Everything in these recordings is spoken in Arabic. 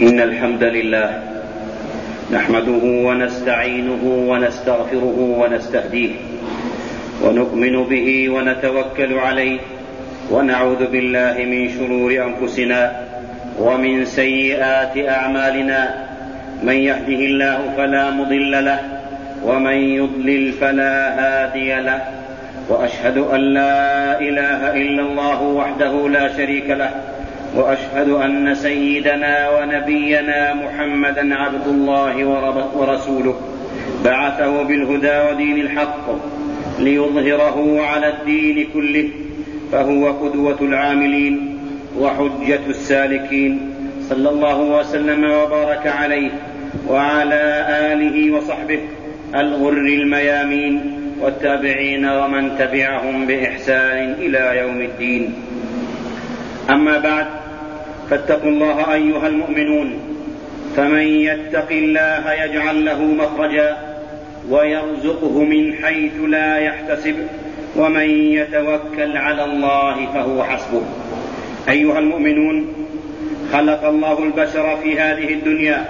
إن الحمد لله نحمده ونستعينه ونستغفره ونستهديه ونؤمن به ونتوكل عليه ونعوذ بالله من شرور أنفسنا ومن سيئات أعمالنا. من يهده الله فلا مضل له ومن يضلل فلا هادي له، وأشهد أن لا إله إلا الله وحده لا شريك له، وأشهد أن سيدنا ونبينا محمدا عبد الله ورسوله، بعثه بالهدى ودين الحق ليظهره على الدين كله، فهو قدوة العاملين وحجة السالكين، صلى الله وسلم وبارك عليه وعلى آله وصحبه الغر الميامين والتابعين ومن تبعهم بإحسان إلى يوم الدين. أما بعد، فاتقوا الله أيها المؤمنون، فمن يتق الله يجعل له مخرجا ويرزقه من حيث لا يحتسب، ومن يتوكل على الله فهو حسبه. أيها المؤمنون، خلق الله البشر في هذه الدنيا،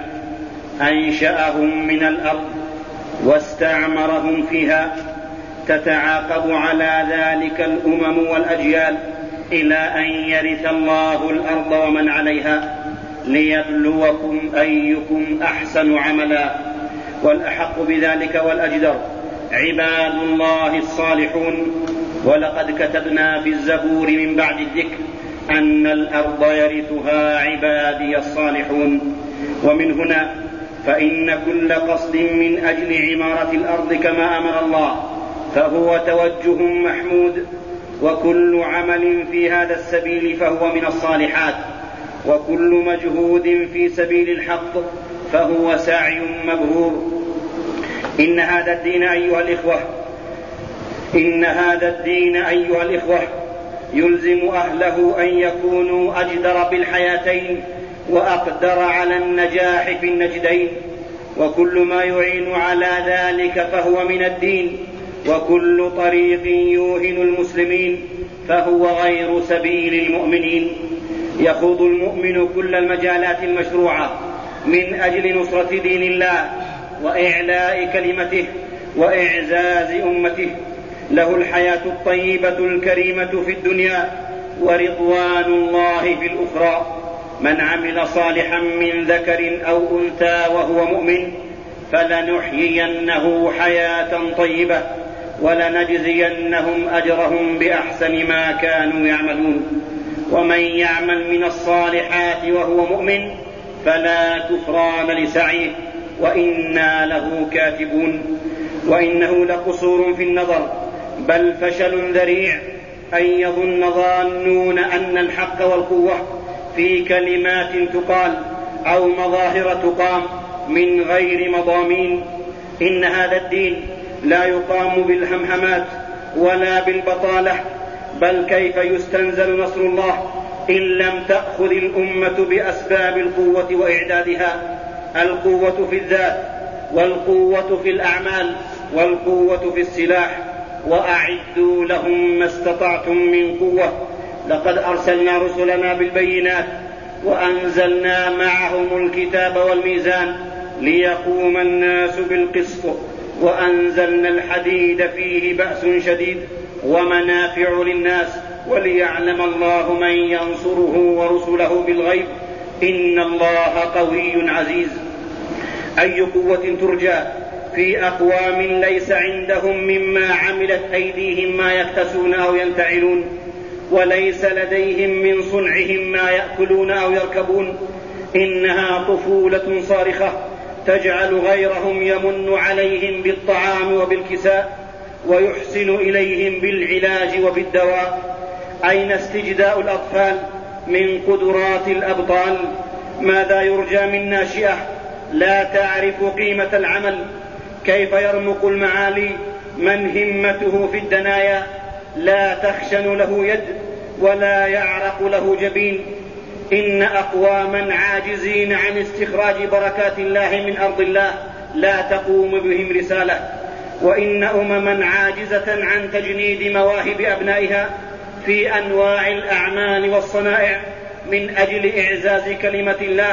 أنشأهم من الأرض واستعمرهم فيها، تتعاقب على ذلك الأمم والأجيال إلى أن يرث الله الأرض ومن عليها ليبلوكم أيكم أحسن عملا. والأحق بذلك والأجدر عباد الله الصالحون. ولقد كتبنا في الزبور من بعد الذكر أن الأرض يرثها عبادي الصالحون. ومن هنا فإن كل قصد من أجل عمارة الأرض كما أمر الله فهو توجه محمود، وكل عمل في هذا السبيل فهو من الصالحات، وكل مجهود في سبيل الحق فهو سعي مبرور. إن هذا الدين أيها الإخوة يلزم أهله أن يكونوا أجدر بالحياتين وأقدر على النجاح في النجدين، وكل ما يعين على ذلك فهو من الدين، وكل طريق يوهن المسلمين فهو غير سبيل المؤمنين. يخوض المؤمن كل المجالات المشروعة من أجل نصرة دين الله وإعلاء كلمته وإعزاز أمته. له الحياة الطيبة الكريمة في الدنيا ورضوان الله في الأخرى. من عمل صالحا من ذكر أو أنثى وهو مؤمن فلنحيينه حياة طيبة ولنجزينهم أجرهم بأحسن ما كانوا يعملون. ومن يعمل من الصالحات وهو مؤمن فلا كفران لسعيه وإنا له كاتبون. وإنه لقصور في النظر، بل فشل ذريع أن يظن ظانون أن الحق والقوة في كلمات تقال أو مظاهر تقام من غير مضامين. إن هذا الدين لا يقام بالهمهمات ولا بالبطالة، بل كيف يستنزل نصر الله إن لم تأخذ الأمة بأسباب القوة وإعدادها. القوة في الذات، والقوة في الأعمال، والقوة في السلاح. وأعدوا لهم ما استطعتم من قوة. لقد أرسلنا رسلنا بالبينات وأنزلنا معهم الكتاب والميزان ليقوم الناس بالقسط، وأنزلنا الحديد فيه بأس شديد ومنافع للناس وليعلم الله من ينصره ورسله بالغيب إن الله قوي عزيز. أي قوة ترجى في أقوام ليس عندهم مما عملت أيديهم ما يكتسون أو ينتعلون، وليس لديهم من صنعهم ما يأكلون أو يركبون؟ إنها طفولة صارخة تجعل غيرهم يمن عليهم بالطعام وبالكساء ويحسن إليهم بالعلاج وبالدواء. أين استجداء الأطفال من قدرات الأبطال؟ ماذا يرجى من ناشئة لا تعرف قيمة العمل؟ كيف يرمق المعالي من همته في الدنايا لا تخشن له يد ولا يعرق له جبين؟ إن أقواما عاجزين عن استخراج بركات الله من أرض الله لا تقوم بهم رسالة، وإن أمما عاجزة عن تجنيد مواهب أبنائها في أنواع الأعمال والصنائع من أجل إعزاز كلمة الله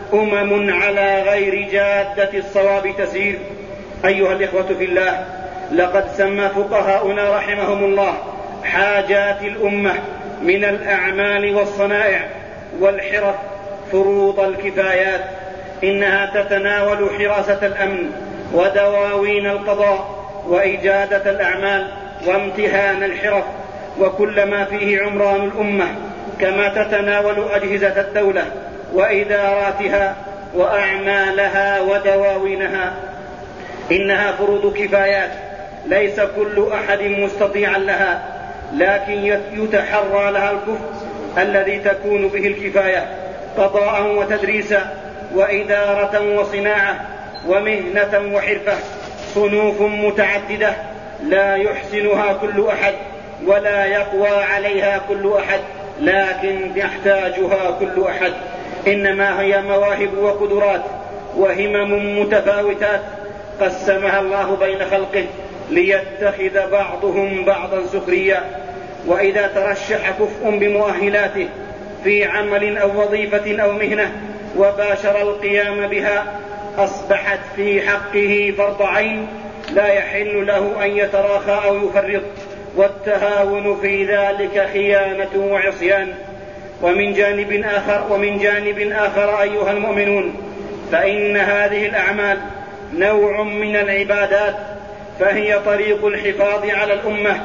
على غير جادة الصواب تسير. أيها الإخوة في الله، لقد سمى فقهاؤنا رحمهم الله حاجات الأمة من الأعمال والصنائع والحرف فروض الكفايات، إنها تتناول حراسة الأمن ودواوين القضاء وإجادة الأعمال وامتهان الحرف وكل ما فيه عمران الأمة، كما تتناول أجهزة الدولة وإداراتها وأعمالها ودواوينها. إنها فروض كفايات ليس كل أحد مستطيعا لها، لكن يتحرى لها الكفء الذي تكون به الكفاية قضاء وتدريسا وإدارة وصناعة ومهنة وحرفة، صنوف متعددة لا يحسنها كل أحد ولا يقوى عليها كل أحد، لكن يحتاجها كل أحد. إنما هي مواهب وقدرات وهمم متفاوتات قسمها الله بين خلقه ليتخذ بعضهم بعضا سخريا. وإذا ترشح كفء بمؤهلاته في عمل أو وظيفة أو مهنة وباشر القيام بها، أصبحت في حقه فرض عين لا يحل له أن يتراخى أو يفرط، والتهاون في ذلك خيانة وعصيان. ومن جانب آخر أيها المؤمنون، فإن هذه الأعمال نوع من العبادات، فهي طريق الحفاظ على الأمة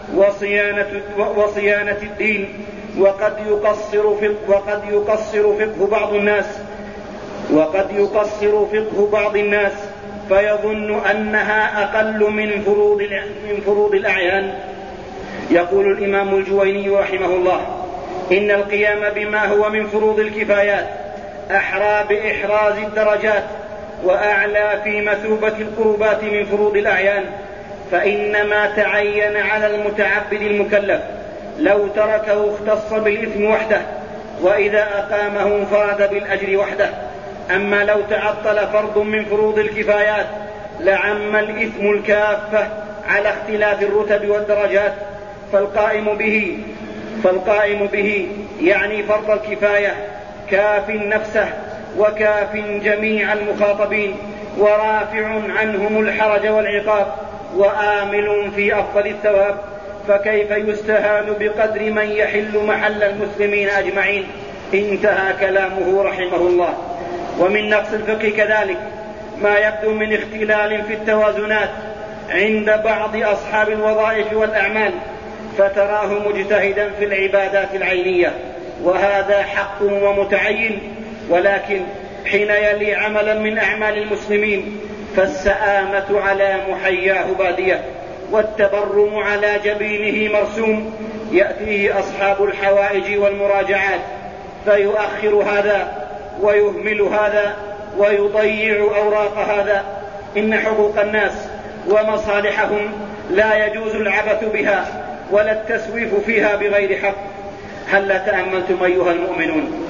وصيانة الدين. وقد يقصر فقه بعض الناس فيظن أنها أقل من فروض الأعيان. يقول الإمام الجويني رحمه الله: إن القيام بما هو من فروض الكفايات أحرى بإحراز الدرجات وأعلى في مثوبة القربات من فروض الأعيان، فإن ما تعين على المتعبد المكلف لو تركه اختص بالإثم وحده، وإذا أقامه انفرد بالأجر وحده. أما لو تعطل فرض من فروض الكفايات لعم الإثم الكافة على اختلاف الرتب والدرجات. فالقائم به يعني فرض الكفاية كاف نفسه وكاف جميع المخاطبين، ورافع عنهم الحرج والعقاب، وآمل في أفضل الثواب، فكيف يستهان بقدر من يحل محل المسلمين أجمعين؟ انتهى كلامه رحمه الله. ومن نقص الفقه كذلك ما يبدو من اختلال في التوازنات عند بعض أصحاب الوظائف والأعمال، فتراه مجتهدا في العبادات العينية، وهذا حق ومتعين، ولكن حين يلي عملا من أعمال المسلمين فالسآمة على محياه بادية والتبرم على جبينه مرسوم، يأتيه أصحاب الحوائج والمراجعات فيؤخر هذا ويهمل هذا ويضيع أوراق هذا. إن حقوق الناس ومصالحهم لا يجوز العبث بها ولا التسويف فيها بغير حق. هل تأملتم أيها المؤمنون،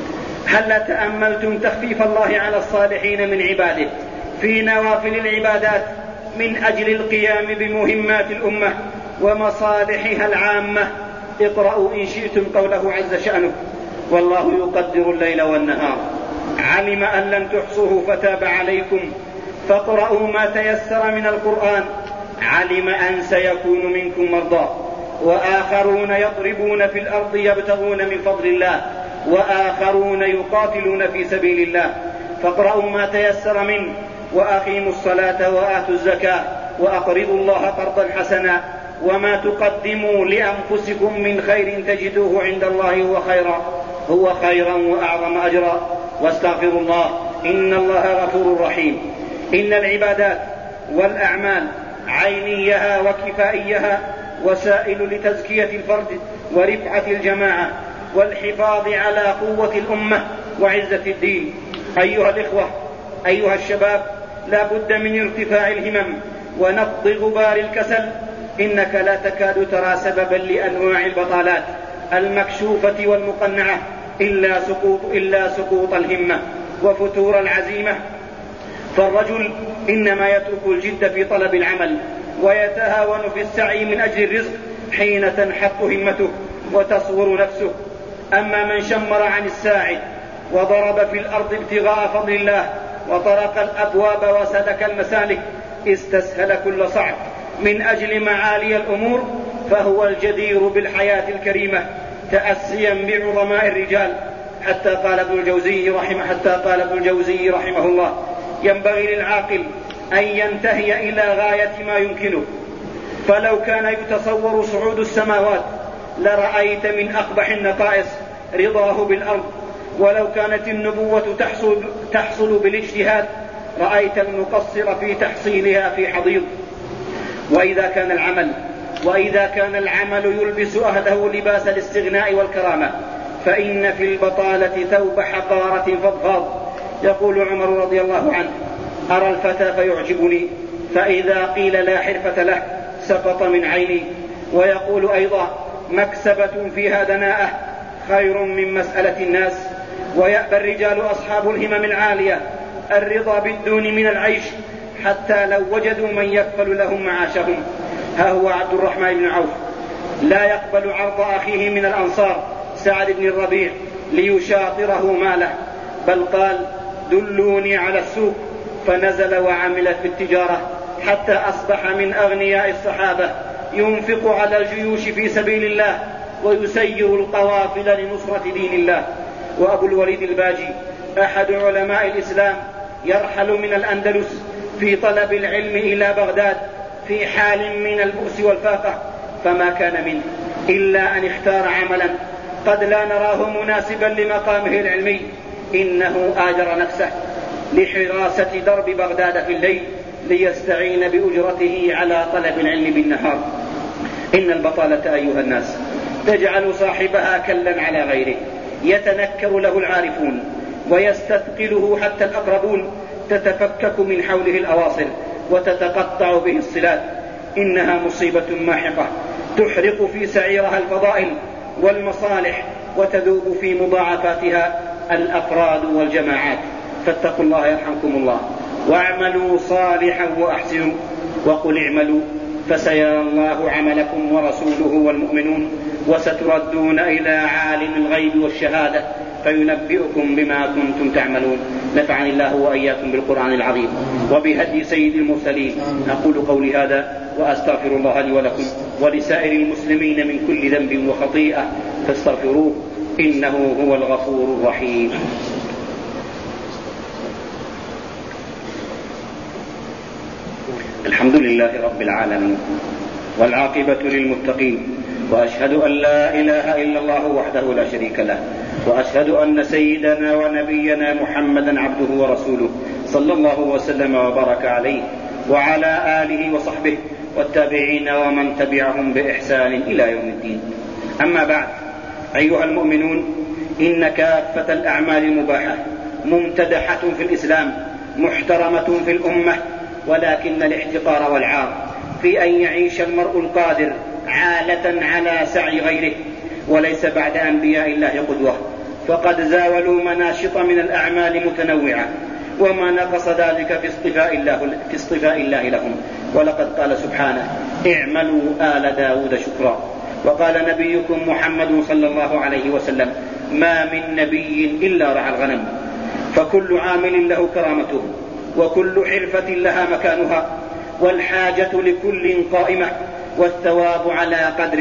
هل تأملتم تخفيف الله على الصالحين من عباده في نوافل العبادات من أجل القيام بمهمات الأمة ومصالحها العامة؟ اقرأوا إن شئتم قوله عز شأنه: والله يقدر الليل والنهار علم أن لن تحصوه فتاب عليكم فاقرأوا ما تيسر من القرآن علم أن سيكون منكم مرضى وآخرون يضربون في الأرض يبتغون من فضل الله وآخرون يقاتلون في سبيل الله فاقرأوا ما تيسر منه وأقيموا الصلاة وآتوا الزكاة وأقرضوا الله قرضا حسنا وما تقدموا لأنفسكم من خير تجدوه عند الله هو خيرا وأعظم أجرا واستغفروا الله إن الله غفور رحيم. إن العبادات والأعمال عينيها وكفائيها وسائل لتزكية الفرد ورفعة الجماعة والحفاظ على قوة الأمة وعزة الدين. أيها الإخوة، أيها الشباب، لا بد من ارتفاع الهمم ونقض غبار الكسل. إنك لا تكاد ترى سببا لأنواع البطالات المكشوفة والمقنعة إلا سقوط الهمة وفتور العزيمة. فالرجل إنما يترك الجد في طلب العمل ويتهاون في السعي من أجل الرزق حين تنحط همته وتصور نفسه. أما من شمر عن الساعد وضرب في الأرض ابتغاء فضل الله وطرق الأبواب وسلك المسالك استسهل كل صعب من أجل معالي الأمور، فهو الجدير بالحياة الكريمة تأسيا بعظماء الرجال. حتى قال ابن الجوزي رحمه الله: ينبغي للعاقل أن ينتهي إلى غاية ما يمكنه، فلو كان يتصور صعود السماوات لرأيت من أقبح النقائص رضاه بالأرض، ولو كانت النبوة تحصل بالاجتهاد رأيت المقصر في تحصيلها في حضيض. وإذا كان العمل يلبس أهله لباس الاستغناء والكرامة، فإن في البطالة ثوب حقارة فضفاض. يقول عمر رضي الله عنه: أرى الفتى فيعجبني، فإذا قيل لا حرفة له سقط من عيني. ويقول أيضا: مكسبة فيها دناءة خير من مسألة الناس. ويأبى الرجال أصحاب الهمم العالية الرضا بالدون من العيش حتى لو وجدوا من يكفل لهم معاشهم. ها هو عبد الرحمن بن عوف لا يقبل عرض أخيه من الأنصار سعد بن الربيع ليشاطره ماله، بل قال: دلوني على السوق، فنزل وعمل في التجارة حتى أصبح من أغنياء الصحابة، ينفق على الجيوش في سبيل الله ويسير القوافل لنصرة دين الله. وأبو الوليد الباجي أحد علماء الإسلام يرحل من الأندلس في طلب العلم إلى بغداد في حال من البؤس والفاقة، فما كان منه إلا أن اختار عملا قد لا نراه مناسبا لمقامه العلمي، إنه آجر نفسه لحراسة درب بغداد في الليل ليستعين بأجرته على طلب العلم بالنهار. إن البطالة أيها الناس تجعل صاحبها كلا على غيره، يتنكر له العارفون ويستثقله حتى الأقربون، تتفكك من حوله الأواصر وتتقطع به الصلات. إنها مصيبة ماحقة تحرق في سعيرها الفضائل والمصالح وتذوب في مضاعفاتها الأفراد والجماعات. فاتقوا الله يرحمكم الله، واعملوا صالحا وأحسنوا، وقل اعملوا فسيرى الله عملكم ورسوله والمؤمنون، وستردون إلى عالم الغيب والشهادة فينبئكم بما كنتم تعملون. نفعني الله وإياكم بالقرآن العظيم وبهدي سيد المرسلين. أقول قولي هذا وأستغفر الله لي ولكم ولسائر المسلمين من كل ذنب وخطيئة فاستغفروه إنه هو الغفور الرحيم. الحمد لله رب العالمين، والعاقبة للمتقين، وأشهد أن لا إله إلا الله وحده لا شريك له، وأشهد أن سيدنا ونبينا محمدا عبده ورسوله، صلى الله وسلم وبارك عليه وعلى آله وصحبه والتابعين ومن تبعهم بإحسان إلى يوم الدين. أما بعد، أيها المؤمنون، إن كافة الأعمال المباحة ممتدحة في الإسلام محترمة في الأمة، ولكن الاحتقار والعار في أن يعيش المرء القادر عالة على سعي غيره، وليس بعد أنبياء الله قدوة، فقد زاولوا مناشط من الأعمال متنوعة، وما نقص ذلك في اصطفاء الله لهم. ولقد قال سبحانه: اعملوا آل داود شكرا. وقال نبيكم محمد صلى الله عليه وسلم: ما من نبي إلا رعى الغنم. فكل عامل له كرامته، وكل حرفة لها مكانها، والحاجة لكل قائمة، والثواب على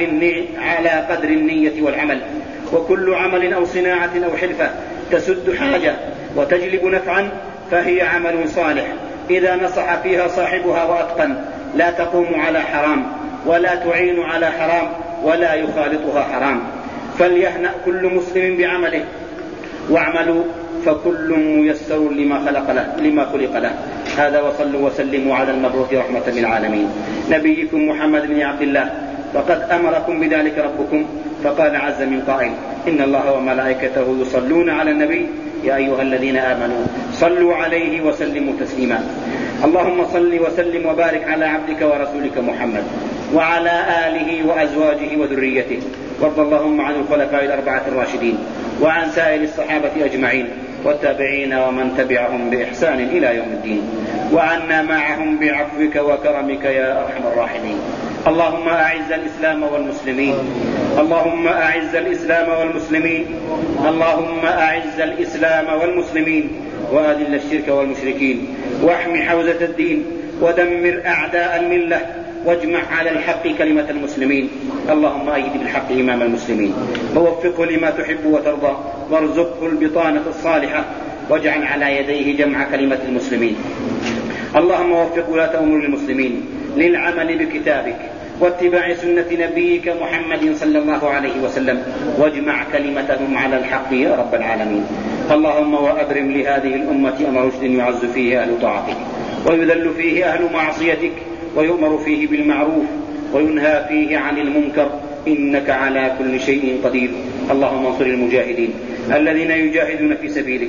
قدر النية والعمل. وكل عمل أو صناعة أو حرفة تسد حاجة وتجلب نفعا فهي عمل صالح إذا نصح فيها صاحبها وأتقن، لا تقوم على حرام ولا تعين على حرام ولا يخالطها حرام. فليهنأ كل مسلم بعمله، واعملوا فكل ميسر لما خلق له. هذا، وصلوا وسلموا على المبعوث رحمة للعالمين نبيكم محمد بن عبد الله، فقد أمركم بذلك ربكم، فقال عز من قائل: إن الله وملائكته يصلون على النبي يا أيها الذين آمنوا صلوا عليه وسلموا تسليما. اللهم صل وسلم وبارك على عبدك ورسولك محمد وعلى آله وأزواجه وذريته، وارض اللهم عن الخلفاء الأربعة الراشدين وعن سائر الصحابة أجمعين والتابعين ومن تبعهم بإحسان إلى يوم الدين، وعنا معهم بعفوك وكرمك يا أرحم الراحمين. اللهم أعز الإسلام والمسلمين، اللهم أعز الإسلام والمسلمين، اللهم أعز الإسلام والمسلمين وأذل الشرك والمشركين، واحم حوزة الدين، ودمر أعداء الملة، واجمع على الحق كلمة المسلمين. اللهم أيد بالحق إمام المسلمين، ووفقه لما تحب وترضى، وارزقه البطانة الصالحة، واجعل على يديه جمع كلمة المسلمين. اللهم وفق ولاة أمور المسلمين للعمل بكتابك واتباع سنة نبيك محمد صلى الله عليه وسلم، واجمع كلمتهم على الحق يا رب العالمين. اللهم وأبرم لهذه الأمة أمر رشد يعز فيه أهل طاعتك، ويذل فيه أهل معصيتك، ويؤمر فيه بالمعروف، وينهى فيه عن المنكر، إنك على كل شيء قدير. اللهم انصر المجاهدين الذين يجاهدون في سبيلك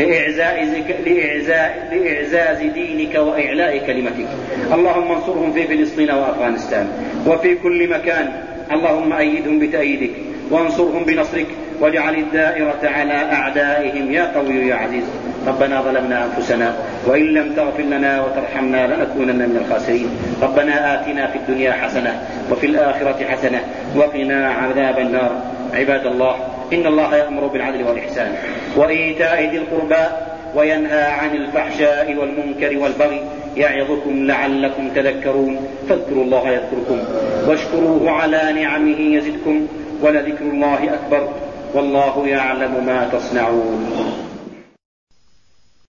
لإعزاز دينك وإعلاء كلمتك. اللهم انصرهم في فلسطين وأفغانستان وفي كل مكان. اللهم أيدهم بتأييدك، وانصرهم بنصرك، واجعل الدائرة على أعدائهم يا قوي يا عزيز. ربنا ظلمنا أنفسنا وإن لم تغفر لنا وترحمنا لنكونن من الخاسرين. ربنا آتنا في الدنيا حسنة وفي الآخرة حسنة وقنا عذاب النار. عباد الله، إن الله يأمر بالعدل والإحسان وإيتاء ذي القربى وينهى عن الفحشاء والمنكر والبغي، يعظكم لعلكم تذكرون. فاذكروا الله يذكركم واشكروه على نعمه يزدكم، ولذكر الله أكبر، والله يعلم ما تصنعون.